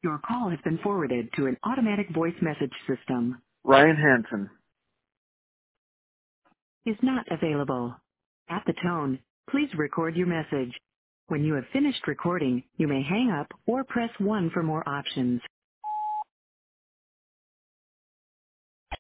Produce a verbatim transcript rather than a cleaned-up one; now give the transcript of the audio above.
Your call has been forwarded to an automatic voice message system. Ryan Hansen. Is not available. At the tone, please record your message. When you have finished recording, you may hang up or press one for more options.